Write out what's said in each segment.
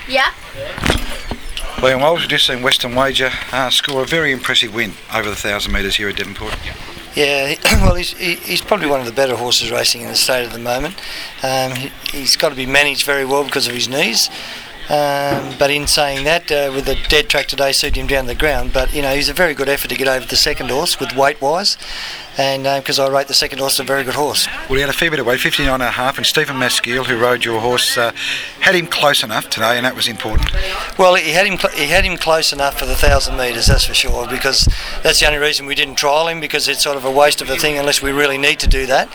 Yeah. Liam Walsh, we've just seen Western Wager score a very impressive win over the 1,000 metres here at Devonport. Yeah, well, he's probably one of the better horses racing in the state at the moment. He's got to be managed very well because of his knees. But in saying that, with the dead track today suited him down to the ground. But he's a very good effort to get over the second horse with weight-wise, and because I rate the second horse a very good horse. Well, he had a fair bit of weight, 59.5, and Stephen Maskeel, who rode your horse, had him close enough today, and that was important. Well, he had him close enough for the 1,000 metres, that's for sure, because that's the only reason we didn't trial him, because it's sort of a waste of a thing unless we really need to do that.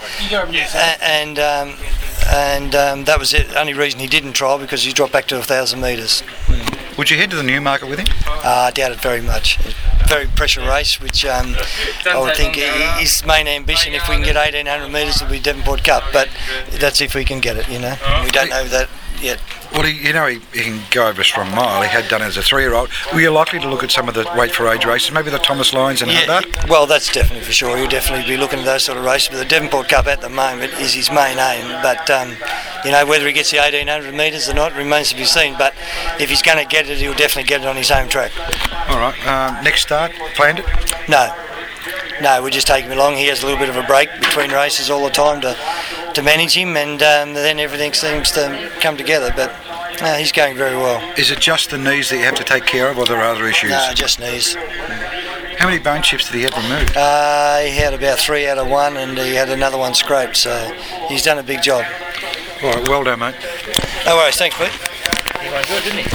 And that was the only reason he didn't trial, because he dropped back to 1,000 metres. Would you head to the Newmarket with him? I doubt it very much. Very pressure race, which I would think his main ambition, if we can get 1,800 metres, will be Devonport Cup, but that's if we can get it, We don't know that yet. Well, he can go over a strong mile. He had done it as a 3-year-old. Were you likely to look at some of the weight for age races, maybe the Thomas Lyons and that? Well, that's definitely for sure. He'll definitely be looking at those sort of races. But the Devonport Cup at the moment is his main aim. But whether he gets the 1,800 metres or not remains to be seen. But if he's going to get it, he'll definitely get it on his home track. All right. Next start, planned it? No, we just take him along. He has a little bit of a break between races all the time to manage him, and then everything seems to come together. But he's going very well. Is it just the knees that you have to take care of, or there are other issues? No, just knees. How many bone chips did he have removed? He had about 3 out of 1, and he had another one scraped, so he's done a big job. All right, well done, mate. No worries, thanks, Pete. He went good, didn't he?